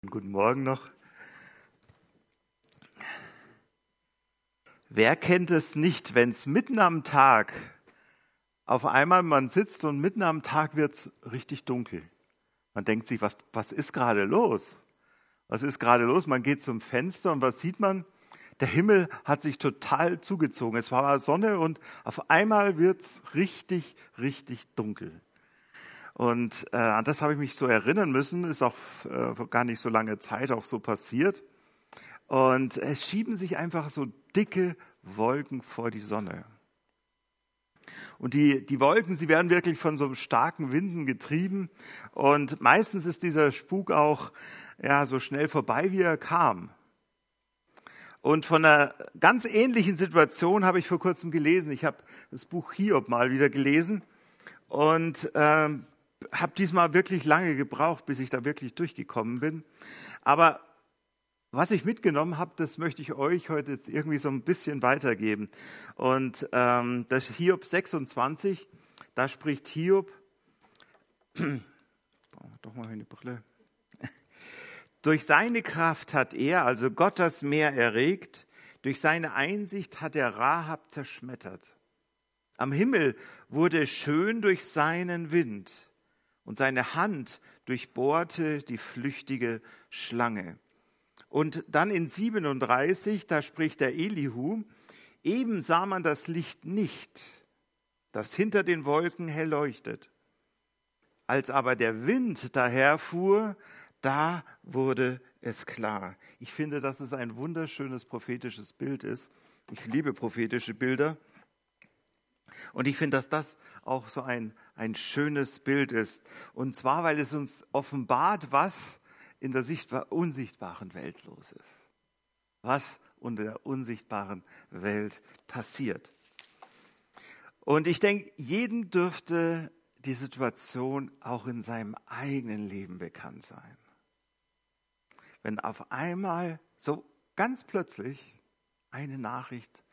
Guten Morgen noch. Wer kennt es nicht, wenn es mitten am Tag auf einmal man sitzt und mitten am Tag wird es richtig dunkel. Man denkt sich, was ist gerade los? Was ist gerade los? Man geht zum Fenster und was sieht man? Der Himmel hat sich total zugezogen. Es war Sonne und auf einmal wird es richtig, richtig dunkel. Und an das habe ich mich so erinnern müssen, ist auch vor gar nicht so lange Zeit auch so passiert. Und es schieben sich einfach so dicke Wolken vor die Sonne. Und die Wolken, sie werden wirklich von so starken Winden getrieben. Und meistens ist dieser Spuk auch so schnell vorbei, wie er kam. Und von einer ganz ähnlichen Situation habe ich vor kurzem gelesen. Ich habe das Buch Hiob mal wieder gelesen und habe diesmal wirklich lange gebraucht, bis ich da wirklich durchgekommen bin. Aber was ich mitgenommen habe, das möchte ich euch heute jetzt irgendwie so ein bisschen weitergeben. Und das Hiob 26, da spricht Hiob, doch mal eine Brille. Durch seine Kraft hat er, also Gott, das Meer erregt, durch seine Einsicht hat er Rahab zerschmettert. Am Himmel wurde schön durch seinen Wind und seine Hand durchbohrte die flüchtige Schlange. Und dann in 37, da spricht der Elihu, eben sah man das Licht nicht, das hinter den Wolken hell leuchtet. Als aber der Wind daherfuhr, da wurde es klar. Ich finde, dass es ein wunderschönes prophetisches Bild ist. Ich liebe prophetische Bilder. Und ich finde, dass das auch so ein schönes Bild ist. Und zwar, weil es uns offenbart, was in der unsichtbaren Welt los ist. Was unter der unsichtbaren Welt passiert. Und ich denke, jedem dürfte die Situation auch in seinem eigenen Leben bekannt sein. Wenn auf einmal so ganz plötzlich eine Nachricht,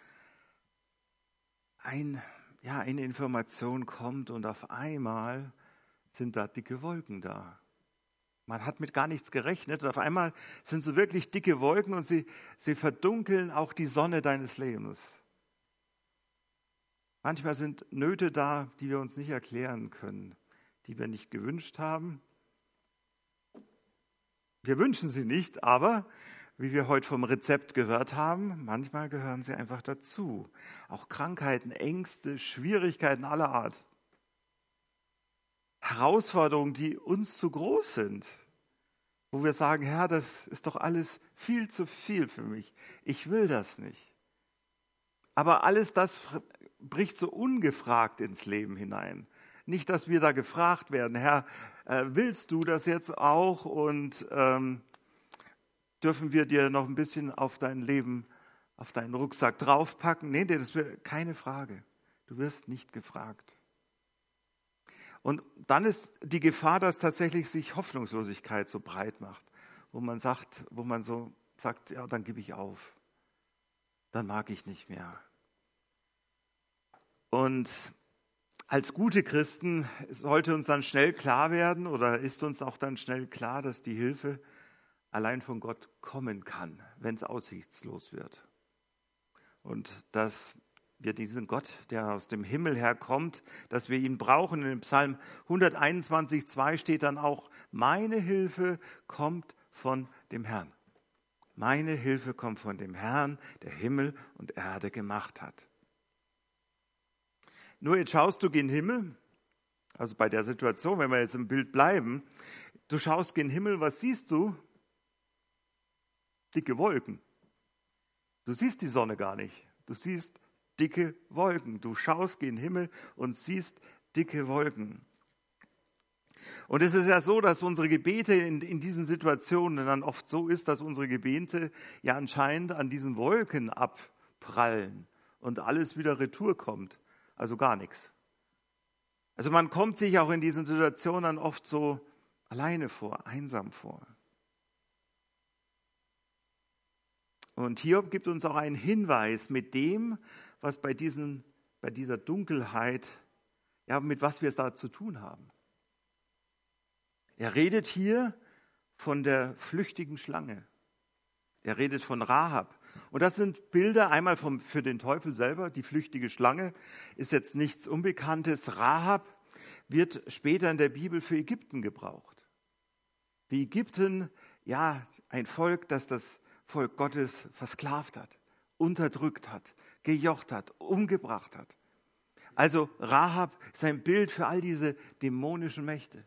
eine Information kommt und auf einmal sind da dicke Wolken da. Man hat mit gar nichts gerechnet und auf einmal sind so wirklich dicke Wolken und sie verdunkeln auch die Sonne deines Lebens. Manchmal sind Nöte da, die wir uns nicht erklären können, die wir nicht gewünscht haben. Wir wünschen sie nicht, aber wie wir heute vom Rezept gehört haben, manchmal gehören sie einfach dazu. Auch Krankheiten, Ängste, Schwierigkeiten aller Art. Herausforderungen, die uns zu groß sind, wo wir sagen, Herr, das ist doch alles viel zu viel für mich. Ich will das nicht. Aber alles das bricht so ungefragt ins Leben hinein. Nicht, dass wir da gefragt werden, Herr, willst du das jetzt auch und dürfen wir dir noch ein bisschen auf dein Leben, auf deinen Rucksack draufpacken? Nee, das ist keine Frage. Du wirst nicht gefragt. Und dann ist die Gefahr, dass tatsächlich sich Hoffnungslosigkeit so breit macht, wo man so sagt, ja, dann gebe ich auf. Dann mag ich nicht mehr. Und als gute Christen sollte uns dann schnell klar werden oder ist uns auch dann schnell klar, dass die Hilfe allein von Gott kommen kann, wenn es aussichtslos wird. Und dass wir diesen Gott, der aus dem Himmel herkommt, dass wir ihn brauchen. In dem Psalm 121,2 steht dann auch, meine Hilfe kommt von dem Herrn. Meine Hilfe kommt von dem Herrn, der Himmel und Erde gemacht hat. Nur jetzt schaust du gen Himmel, also bei der Situation, wenn wir jetzt im Bild bleiben, du schaust gen Himmel, was siehst du? Dicke Wolken. Du siehst die Sonne gar nicht. Du siehst dicke Wolken. Du schaust gen Himmel und siehst dicke Wolken. Und es ist ja so, dass unsere Gebete in diesen Situationen dann oft so ist, dass unsere Gebete ja anscheinend an diesen Wolken abprallen und alles wieder retour kommt. Also gar nichts. Also man kommt sich auch in diesen Situationen dann oft so alleine vor, einsam vor. Und Hiob gibt uns auch einen Hinweis mit dem, was bei dieser Dunkelheit, mit was wir es da zu tun haben. Er redet hier von der flüchtigen Schlange. Er redet von Rahab. Und das sind Bilder einmal für den Teufel selber. Die flüchtige Schlange ist jetzt nichts Unbekanntes. Rahab wird später in der Bibel für Ägypten gebraucht. Wie Ägypten, ja, ein Volk, das das Volk Gottes versklavt hat, unterdrückt hat, gejocht hat, umgebracht hat. Also Rahab ist ein Bild für all diese dämonischen Mächte.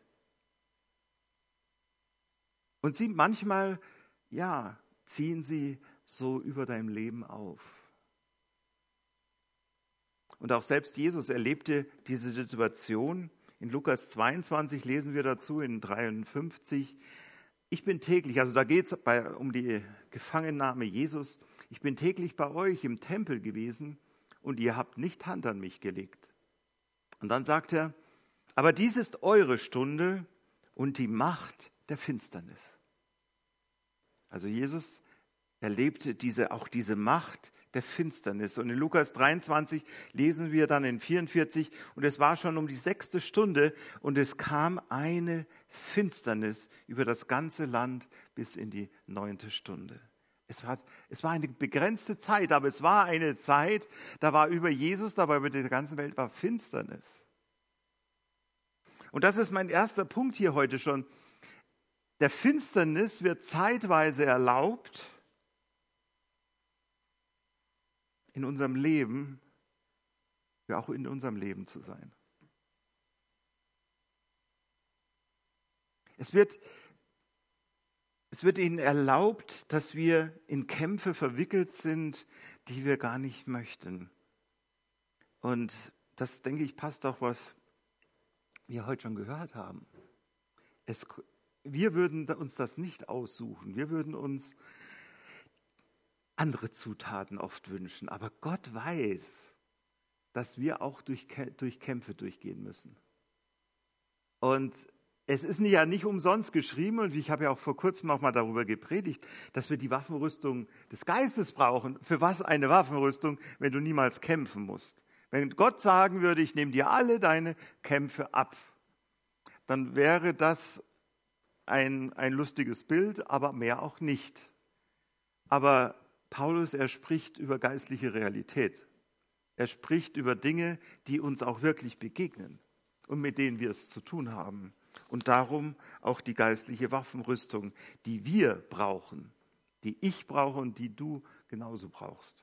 Und sie manchmal, ja, ziehen sie so über dein Leben auf. Und auch selbst Jesus erlebte diese Situation. In Lukas 22 lesen wir dazu, in 53, ich bin täglich, also da geht es um die Gefangennahme Jesus, ich bin täglich bei euch im Tempel gewesen und ihr habt nicht Hand an mich gelegt. Und dann sagt er, aber dies ist eure Stunde und die Macht der Finsternis. Also Jesus erlebte auch diese Macht der Finsternis. Und in Lukas 23 lesen wir dann in 44, und es war schon um die 6. Stunde und es kam eine Finsternis über das ganze Land bis in die 9. Stunde. Es war eine begrenzte Zeit, aber es war eine Zeit, da war über Jesus, da war über die ganze Welt war Finsternis. Und das ist mein erster Punkt hier heute schon. Der Finsternis wird zeitweise erlaubt, in unserem Leben, ja auch in unserem Leben zu sein. Es wird ihnen erlaubt, dass wir in Kämpfe verwickelt sind, die wir gar nicht möchten. Und das, denke ich, passt auch, was wir heute schon gehört haben. Wir würden uns das nicht aussuchen. Wir würden uns andere Zutaten oft wünschen. Aber Gott weiß, dass wir auch durch Kämpfe durchgehen müssen. Und es ist ja nicht umsonst geschrieben, und ich habe ja auch vor kurzem auch mal darüber gepredigt, dass wir die Waffenrüstung des Geistes brauchen. Für was eine Waffenrüstung, wenn du niemals kämpfen musst? Wenn Gott sagen würde, ich nehme dir alle deine Kämpfe ab, dann wäre das ein lustiges Bild, aber mehr auch nicht. Aber Paulus, er spricht über geistliche Realität. Er spricht über Dinge, die uns auch wirklich begegnen und mit denen wir es zu tun haben. Und darum auch die geistliche Waffenrüstung, die wir brauchen, die ich brauche und die du genauso brauchst.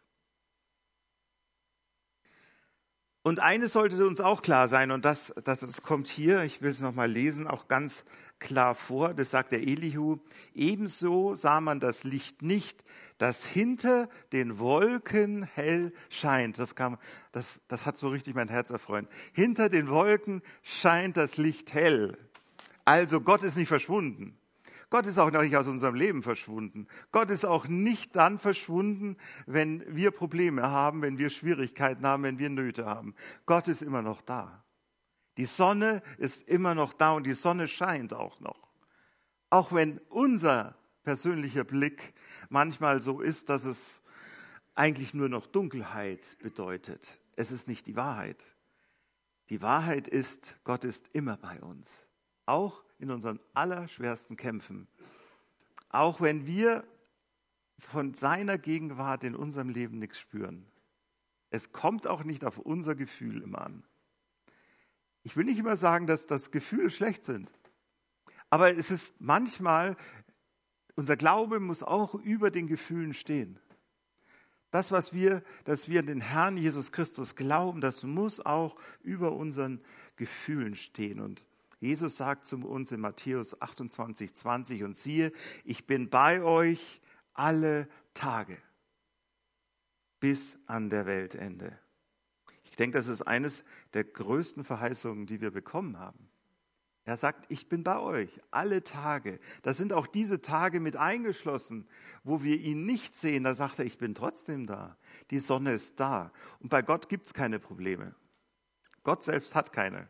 Und eines sollte uns auch klar sein, und das kommt hier, ich will es nochmal lesen, auch ganz klar vor, das sagt der Elihu, ebenso sah man das Licht nicht, das hinter den Wolken hell scheint. Das hat so richtig mein Herz erfreut. Hinter den Wolken scheint das Licht hell. Also Gott ist nicht verschwunden. Gott ist auch noch nicht aus unserem Leben verschwunden. Gott ist auch nicht dann verschwunden, wenn wir Probleme haben, wenn wir Schwierigkeiten haben, wenn wir Nöte haben. Gott ist immer noch da. Die Sonne ist immer noch da und die Sonne scheint auch noch. Auch wenn unser persönlicher Blick manchmal so ist, dass es eigentlich nur noch Dunkelheit bedeutet. Es ist nicht die Wahrheit. Die Wahrheit ist, Gott ist immer bei uns. Auch in unseren allerschwersten Kämpfen. Auch wenn wir von seiner Gegenwart in unserem Leben nichts spüren. Es kommt auch nicht auf unser Gefühl immer an. Ich will nicht immer sagen, dass das Gefühle schlecht sind. Aber es ist manchmal, unser Glaube muss auch über den Gefühlen stehen. Das, dass wir an den Herrn Jesus Christus glauben, das muss auch über unseren Gefühlen stehen. Und Jesus sagt zu uns in Matthäus 28, 20, und siehe, ich bin bei euch alle Tage bis an der Weltende. Ich denke, das ist eines der größten Verheißungen, die wir bekommen haben. Er sagt, ich bin bei euch alle Tage. Da sind auch diese Tage mit eingeschlossen, wo wir ihn nicht sehen. Da sagt er, ich bin trotzdem da. Die Sonne ist da. Und bei Gott gibt es keine Probleme. Gott selbst hat keine.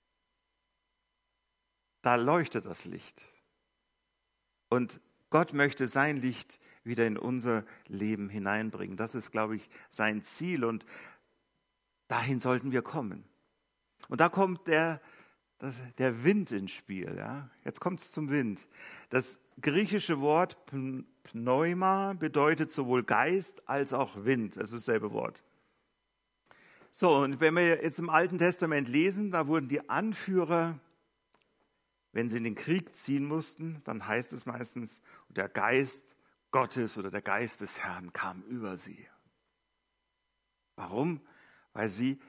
Da leuchtet das Licht. Und Gott möchte sein Licht wieder in unser Leben hineinbringen. Das ist, glaube ich, sein Ziel. Und dahin sollten wir kommen. Und da kommt der Wind ins Spiel. Ja? Jetzt kommt es zum Wind. griechische Wort Pneuma bedeutet sowohl Geist als auch Wind. Das ist dasselbe Wort. So, und wenn wir jetzt im Alten Testament lesen, da wurden die Anführer, wenn sie in den Krieg ziehen mussten, dann heißt es meistens, der Geist Gottes oder der Geist des Herrn kam über sie. Warum? Weil sie,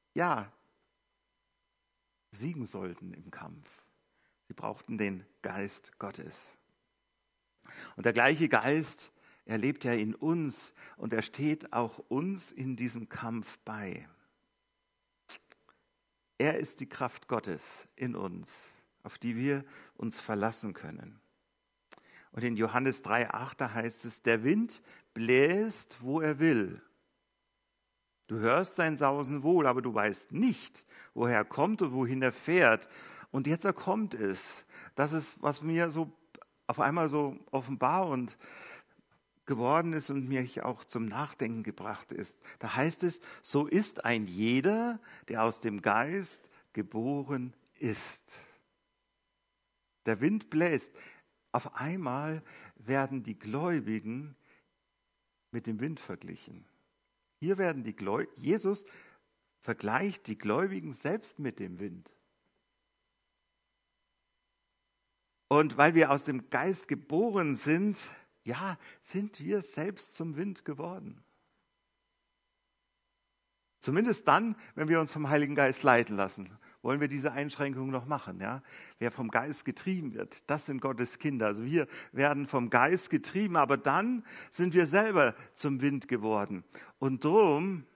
siegen sollten im Kampf. Sie brauchten den Geist Gottes. Und der gleiche Geist, er lebt ja in uns und er steht auch uns in diesem Kampf bei. Er ist die Kraft Gottes in uns, auf die wir uns verlassen können. Und in Johannes 3,8, da heißt es, der Wind bläst, wo er will. Du hörst sein Sausen wohl, aber du weißt nicht, woher er kommt und wohin er fährt. Und jetzt kommt es. Das ist, was mir so auf einmal so offenbar und geworden ist und mich auch zum Nachdenken gebracht ist. Da heißt es, so ist ein jeder, der aus dem Geist geboren ist. Der Wind bläst. Auf einmal werden die Gläubigen mit dem Wind verglichen. Hier werden Jesus vergleicht die Gläubigen selbst mit dem Wind. Und weil wir aus dem Geist geboren sind, sind wir selbst zum Wind geworden. Zumindest dann, wenn wir uns vom Heiligen Geist leiten lassen, wollen wir diese Einschränkung noch machen. Ja? Wer vom Geist getrieben wird, das sind Gottes Kinder. Also wir werden vom Geist getrieben, aber dann sind wir selber zum Wind geworden. Und drum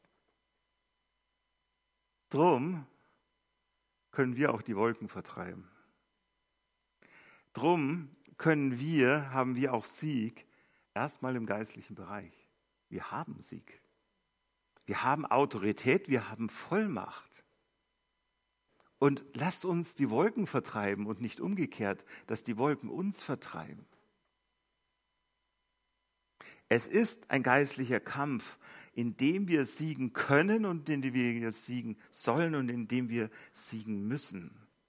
können wir auch die Wolken vertreiben. Drum haben wir auch Sieg, erstmal im geistlichen Bereich. Wir haben Sieg. Wir haben Autorität, wir haben Vollmacht. Und lasst uns die Wolken vertreiben und nicht umgekehrt, dass die Wolken uns vertreiben. Es ist ein geistlicher Kampf, in dem wir siegen können und in dem wir siegen sollen und in dem wir siegen müssen.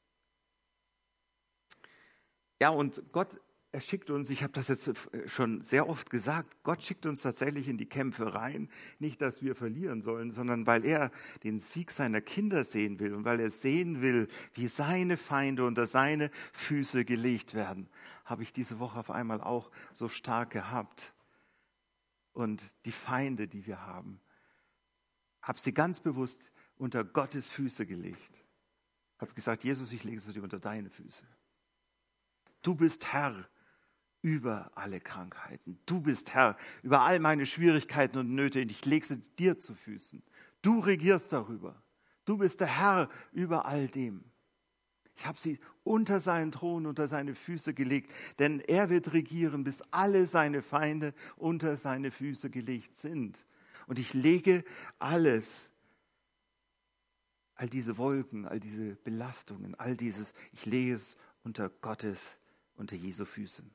Ja, und Gott, er schickt uns, ich habe das jetzt schon sehr oft gesagt, Gott schickt uns tatsächlich in die Kämpfe rein, nicht, dass wir verlieren sollen, sondern weil er den Sieg seiner Kinder sehen will und weil er sehen will, wie seine Feinde unter seine Füße gelegt werden, habe ich diese Woche auf einmal auch so stark gehabt. Und die Feinde, die wir haben, habe sie ganz bewusst unter Gottes Füße gelegt. Habe gesagt, Jesus, ich lege sie dir unter deine Füße. Du bist Herr über alle Krankheiten. Du bist Herr über all meine Schwierigkeiten und Nöte und ich lege sie dir zu Füßen. Du regierst darüber. Du bist der Herr über all dem. Ich habe sie unter seinen Thron, unter seine Füße gelegt, denn er wird regieren, bis alle seine Feinde unter seine Füße gelegt sind. Und ich lege alles, all diese Wolken, all diese Belastungen, ich lege es unter Jesu Füßen.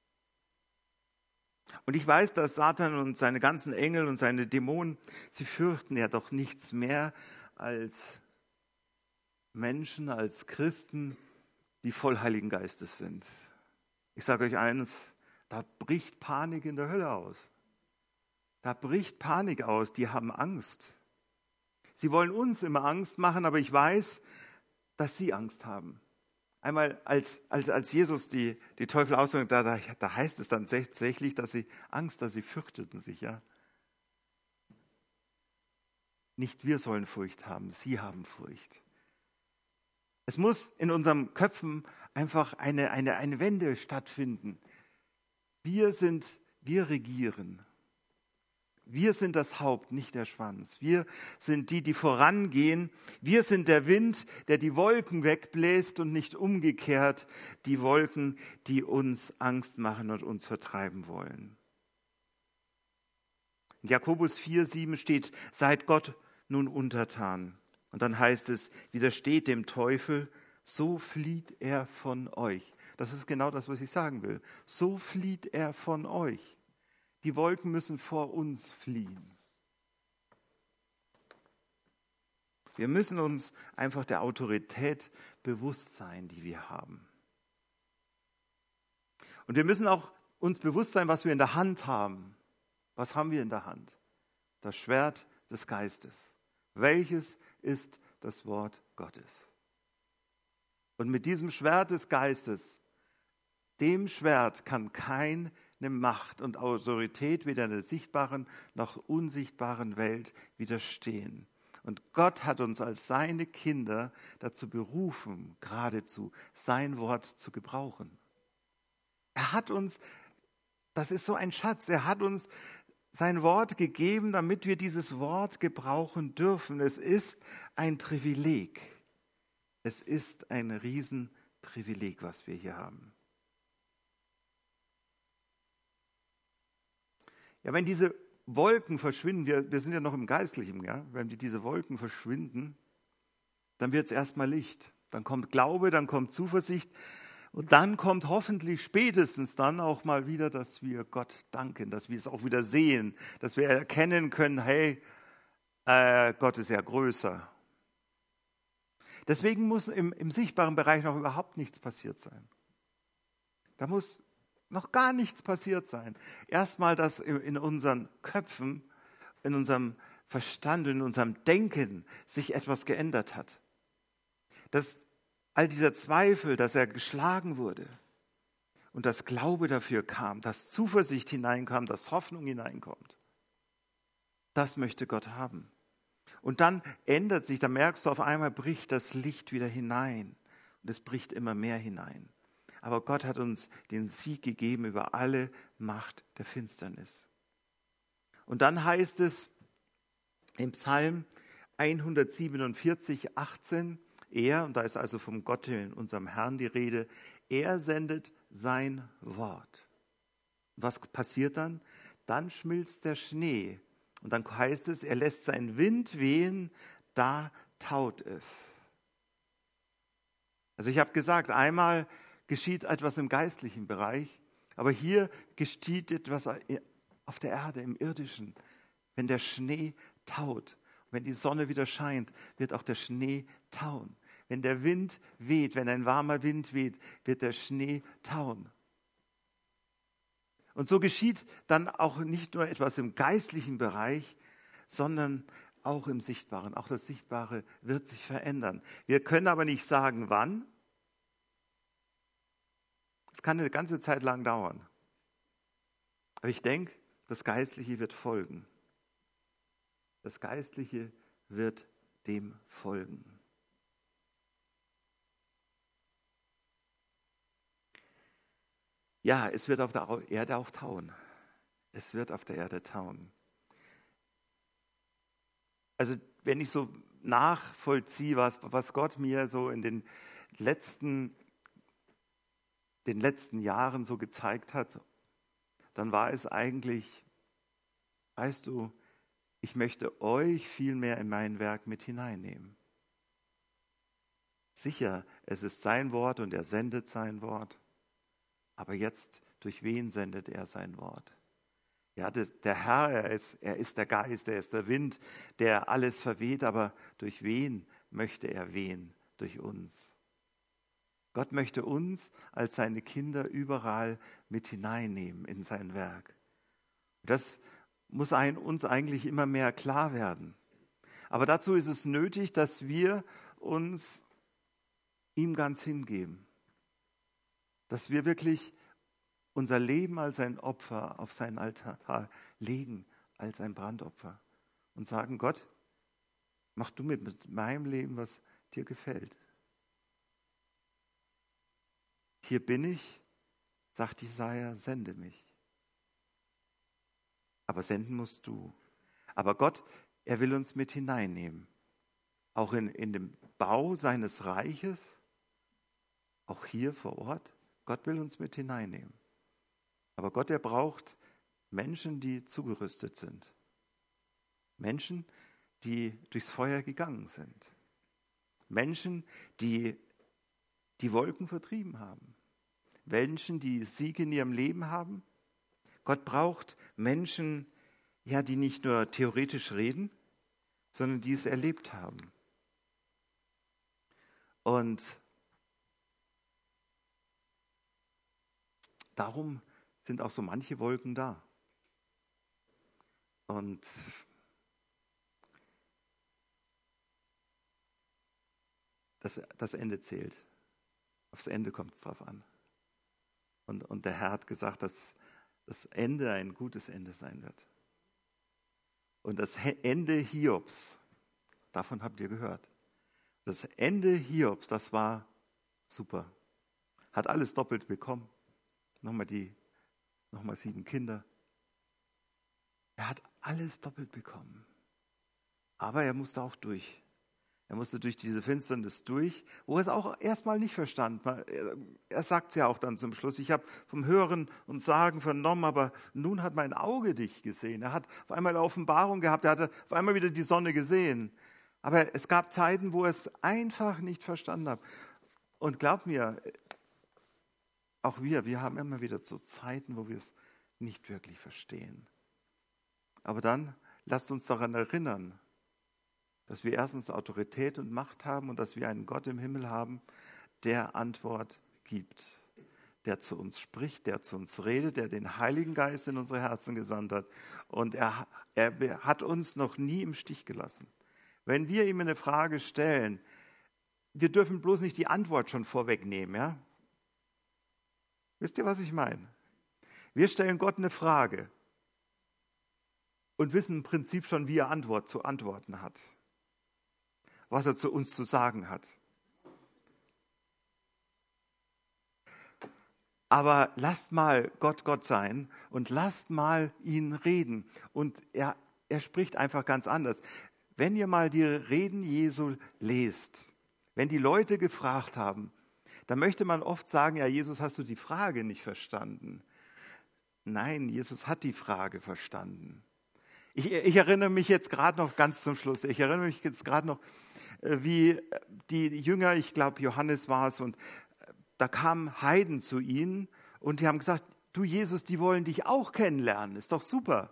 Und ich weiß, dass Satan und seine ganzen Engel und seine Dämonen, sie fürchten ja doch nichts mehr als Menschen, als Christen, die voll Heiligen Geistes sind. Ich sage euch eines, da bricht Panik in der Hölle aus. Da bricht Panik aus, die haben Angst. Sie wollen uns immer Angst machen, aber ich weiß, dass sie Angst haben. Einmal als Jesus die Teufel ausdrückt, da heißt es dann tatsächlich, dass sie fürchteten sich. Ja? Nicht wir sollen Furcht haben, sie haben Furcht. Es muss in unseren Köpfen einfach eine Wende stattfinden. Wir regieren. Wir sind das Haupt, nicht der Schwanz. Wir sind die vorangehen. Wir sind der Wind, der die Wolken wegbläst und nicht umgekehrt die Wolken, die uns Angst machen und uns vertreiben wollen. In Jakobus 4,7 steht, seid Gott nun untertan. Und dann heißt es, widersteht dem Teufel, so flieht er von euch. Das ist genau das, was ich sagen will. So flieht er von euch. Die Wolken müssen vor uns fliehen. Wir müssen uns einfach der Autorität bewusst sein, die wir haben. Und wir müssen auch uns bewusst sein, was wir in der Hand haben. Was haben wir in der Hand? Das Schwert des Geistes. Welches ist das Wort Gottes? Und mit diesem Schwert des Geistes, dem Schwert kann keine Macht und Autorität weder in der sichtbaren noch unsichtbaren Welt widerstehen. Und Gott hat uns als seine Kinder dazu berufen, geradezu sein Wort zu gebrauchen. Er hat uns, das ist so ein Schatz, er hat uns sein Wort gegeben, damit wir dieses Wort gebrauchen dürfen. Es ist ein Privileg. Es ist ein Riesenprivileg, was wir hier haben. Ja, wenn diese Wolken verschwinden, wir sind ja noch im Geistlichen, ja? Wenn diese Wolken verschwinden, dann wird es erstmal Licht. Dann kommt Glaube, dann kommt Zuversicht und dann kommt hoffentlich spätestens dann auch mal wieder, dass wir Gott danken, dass wir es auch wieder sehen, dass wir erkennen können, hey, Gott ist ja größer. Deswegen muss im sichtbaren Bereich noch überhaupt nichts passiert sein. Da muss noch gar nichts passiert sein. Erstmal, dass in unseren Köpfen, in unserem Verstand, in unserem Denken sich etwas geändert hat. Dass all dieser Zweifel, dass er geschlagen wurde und dass Glaube dafür kam, dass Zuversicht hineinkam, dass Hoffnung hineinkommt. Das möchte Gott haben. Und dann ändert sich, da merkst du, auf einmal bricht das Licht wieder hinein. Und es bricht immer mehr hinein. Aber Gott hat uns den Sieg gegeben über alle Macht der Finsternis. Und dann heißt es im Psalm 147, 18, und da ist also vom Gott in unserem Herrn die Rede, er sendet sein Wort. Was passiert dann? Dann schmilzt der Schnee. Und dann heißt es, er lässt seinen Wind wehen, da taut es. Also ich habe gesagt, einmal geschieht etwas im geistlichen Bereich, aber hier geschieht etwas auf der Erde, im Irdischen. Wenn der Schnee taut, wenn die Sonne wieder scheint, wird auch der Schnee tauen. Wenn der Wind weht, wenn ein warmer Wind weht, wird der Schnee tauen. Und so geschieht dann auch nicht nur etwas im geistlichen Bereich, sondern auch im Sichtbaren. Auch das Sichtbare wird sich verändern. Wir können aber nicht sagen, wann. Es kann eine ganze Zeit lang dauern. Aber ich denke, das Geistliche wird folgen. Das Geistliche wird dem folgen. Ja, es wird auf der Erde auch tauen. Es wird auf der Erde tauen. Also wenn ich so nachvollziehe, was Gott mir so in den letzten Jahren so gezeigt hat, dann war es eigentlich, weißt du, ich möchte euch viel mehr in mein Werk mit hineinnehmen. Sicher, es ist sein Wort und er sendet sein Wort. Aber jetzt, durch wen sendet er sein Wort? Ja, der Herr, er ist der Geist, er ist der Wind, der alles verweht, aber durch wen möchte er wehen? Durch uns. Gott möchte uns als seine Kinder überall mit hineinnehmen in sein Werk. Das muss uns eigentlich immer mehr klar werden. Aber dazu ist es nötig, dass wir uns ihm ganz hingeben. Dass wir wirklich unser Leben als ein Opfer auf seinen Altar legen, als ein Brandopfer. Und sagen, Gott, mach du mit meinem Leben, was dir gefällt. Hier bin ich, sagt Jesaja, sende mich. Aber senden musst du. Aber Gott, er will uns mit hineinnehmen. Auch in dem Bau seines Reiches, auch hier vor Ort. Gott will uns mit hineinnehmen. Aber Gott, er braucht Menschen, die zugerüstet sind. Menschen, die durchs Feuer gegangen sind. Menschen, die die Wolken vertrieben haben. Menschen, die Sieg in ihrem Leben haben. Gott braucht Menschen, ja, die nicht nur theoretisch reden, sondern die es erlebt haben. Und darum sind auch so manche Wolken da. Und das Ende zählt. Aufs Ende kommt es drauf an. Und der Herr hat gesagt, dass das Ende ein gutes Ende sein wird. Und das Ende Hiobs, davon habt ihr gehört. Das Ende Hiobs, das war super. Hat alles doppelt bekommen. Nochmal 7 Kinder. Er hat alles doppelt bekommen. Aber er musste auch durch. Er musste durch diese Finsternis durch, wo er es auch erstmal nicht verstand. Er sagt es ja auch dann zum Schluss. Ich habe vom Hören und Sagen vernommen, aber nun hat mein Auge dich gesehen. Er hat auf einmal eine Offenbarung gehabt, er hatte auf einmal wieder die Sonne gesehen. Aber es gab Zeiten, wo er es einfach nicht verstanden hat. Und glaub mir, auch wir haben immer wieder so Zeiten, wo wir es nicht wirklich verstehen. Aber dann lasst uns daran erinnern, dass wir erstens Autorität und Macht haben und dass wir einen Gott im Himmel haben, der Antwort gibt, der zu uns spricht, der zu uns redet, der den Heiligen Geist in unsere Herzen gesandt hat. Und er hat uns noch nie im Stich gelassen. Wenn wir ihm eine Frage stellen, wir dürfen bloß nicht die Antwort schon vorwegnehmen. Ja? Wisst ihr, was ich meine? Wir stellen Gott eine Frage und wissen im Prinzip schon, wie er Antwort zu antworten hat. Was er zu uns zu sagen hat. Aber lasst mal Gott sein und lasst mal ihn reden. Und er spricht einfach ganz anders. Wenn ihr mal die Reden Jesu lest, wenn die Leute gefragt haben, dann möchte man oft sagen, ja, Jesus, hast du die Frage nicht verstanden? Nein, Jesus hat die Frage verstanden. Ich erinnere mich jetzt gerade noch ganz zum Schluss, wie die Jünger, ich glaube Johannes war es, und da kamen Heiden zu ihnen und die haben gesagt, du Jesus, die wollen dich auch kennenlernen, ist doch super.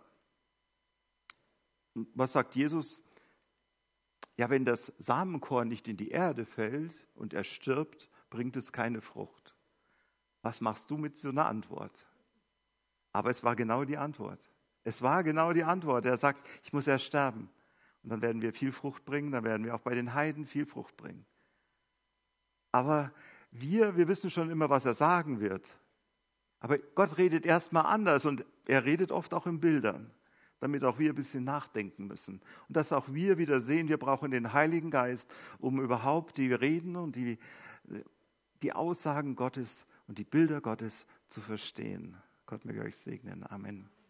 Und was sagt Jesus? Ja, wenn das Samenkorn nicht in die Erde fällt und er stirbt, bringt es keine Frucht. Was machst du mit so einer Antwort? Aber es war genau die Antwort. Es war genau die Antwort. Er sagt, ich muss erst sterben. Und dann werden wir viel Frucht bringen, dann werden wir auch bei den Heiden viel Frucht bringen. Aber wir wissen schon immer, was er sagen wird. Aber Gott redet erstmal anders und er redet oft auch in Bildern, damit auch wir ein bisschen nachdenken müssen. Und dass auch wir wieder sehen, wir brauchen den Heiligen Geist, um überhaupt die Reden und die Aussagen Gottes und die Bilder Gottes zu verstehen. Gott möge euch segnen. Amen.